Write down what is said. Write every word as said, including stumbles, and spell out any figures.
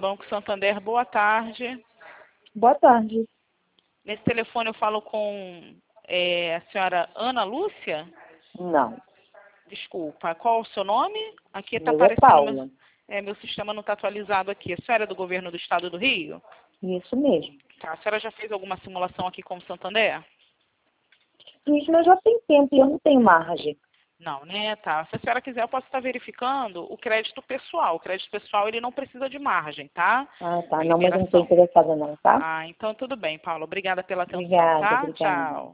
Banco Santander, boa tarde. Boa tarde. Nesse telefone eu falo com é, a senhora Ana Lúcia? Não. Desculpa, qual o seu nome? Aqui está Meu é aparecendo, Paula. meu, é, meu sistema não está atualizado aqui. A senhora é do governo do estado do Rio? Isso mesmo. Tá, a senhora já fez alguma simulação aqui com o Santander? Isso, mas já tem tempo e eu não tenho margem. Não, né? Tá. Se a senhora quiser, eu posso estar verificando o crédito pessoal. O crédito pessoal, ele não precisa de margem, tá? Ah, tá. A Não, mas eu não estou liberação. interessada não, tá? Ah, então tudo bem, Paula. Obrigada pela atenção, Obrigada, tá? obrigada. Tchau.